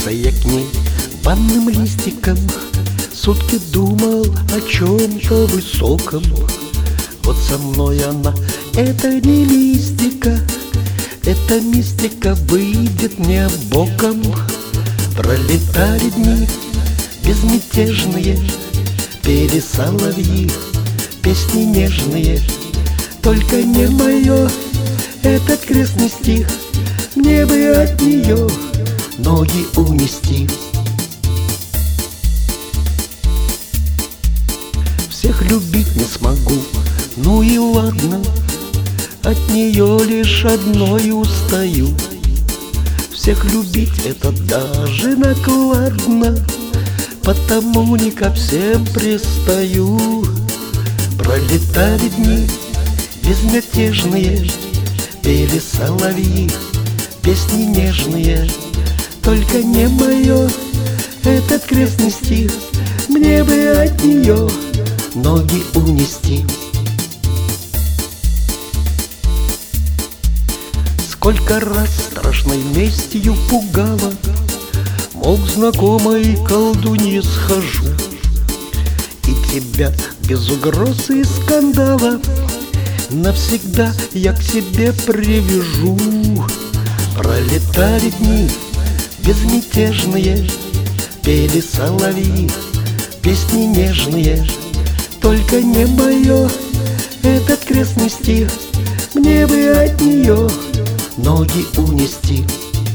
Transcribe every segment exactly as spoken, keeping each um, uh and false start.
Прижался я к ней банным листиком, сутки думал о чем-то высоком. Вот со мной она, это не мистика, эта мистика выйдет мне боком. Пролетали дни безмятежные, пели соловьи песни нежные. Только не мое этот крестный стих, мне бы от нее ноги унести. Всех любить не смогу, ну и ладно, от нее лишь одной устаю. Всех любить это даже накладно, потому не ко всем пристаю. Пролетали дни безмятежные, пели соловьи песни нежные. Только не мое этот крестный стих, мне бы от нее ноги унести. Сколько раз страшной местью пугала, мол, к знакомой колдунье схожу, и тебя без угроз и скандала навсегда я к себе привяжу. Пролетали дни безмятежные, пели соловьи песни нежные. Только не мое этот крестный стих, мне бы от нее ноги унести.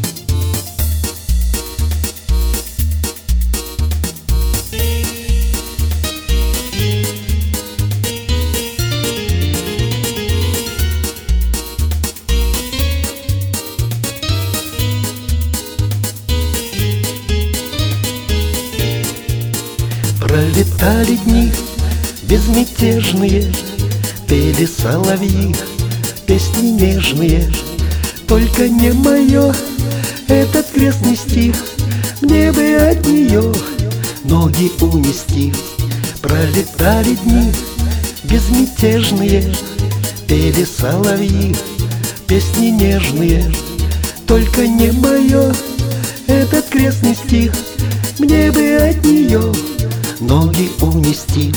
Пролетали дни безмятежные, пели соловьи песни нежные. Только не мое этот крестный стих, мне бы от нее ноги унести. Пролетали дни безмятежные, пели соловьи песни нежные. Только не мое этот крестный стих, мне бы от нее ноги унести.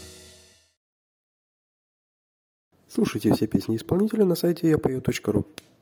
Слушайте все песни исполнителя на сайте я пою точка ру.